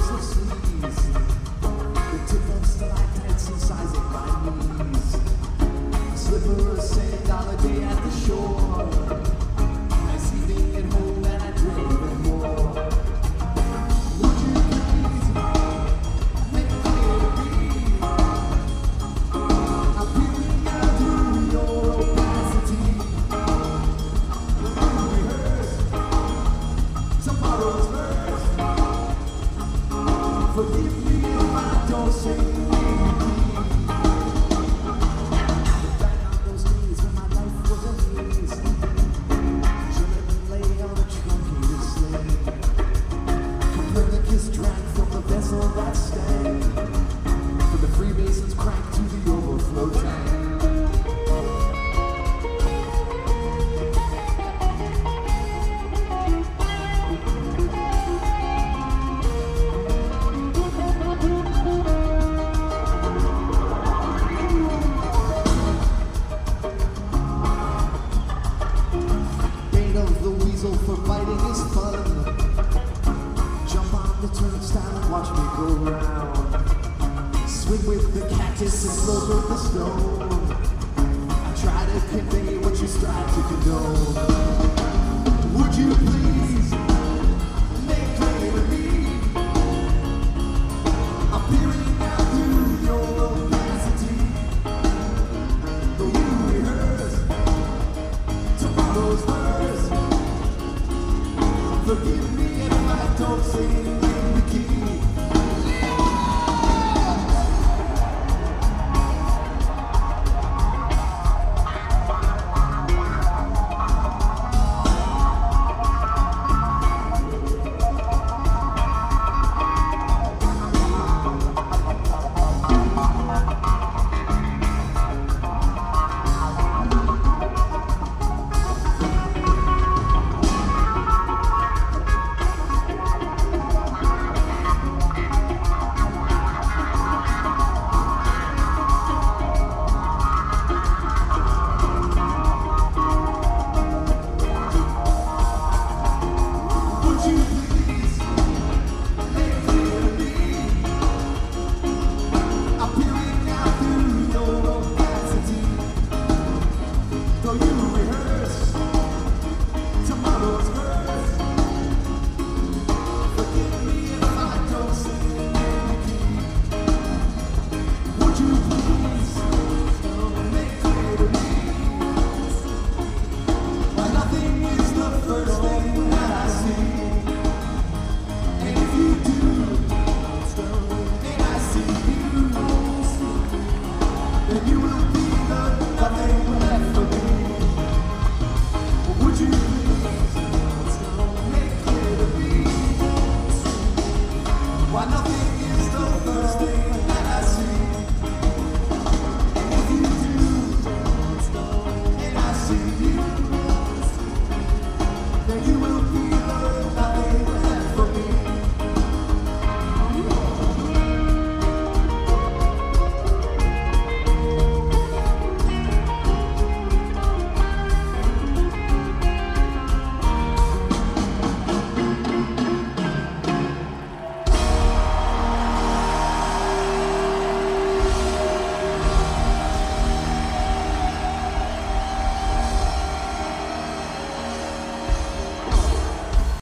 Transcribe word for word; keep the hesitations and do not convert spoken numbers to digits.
of sleaze. The tip of stalactites incising my knees. A slipper of sand on a day at the shore. Nice evening at home and I dream even more. Would you please make it clear to me? I'm peering out through your opacity. Will you rehearse tomorrow's verse? Forgive me if I don't sing the key. Back on those days when my life was a haze. Children lay on a truncated sleigh. Copernicus drank from the vessel that stank. For the Freemasons cranked to the overflow tank. Of the weasel for biting is fun. Jump on the turnstile and watch me go round. Swing with the cactus and float with the stone. I try to convey what you strive to condone. Would you please make clear to me? I'm peering out through your opacity. Though you rehearse tomorrow's verse. Forgive me if I don't sing in the key. Why nothing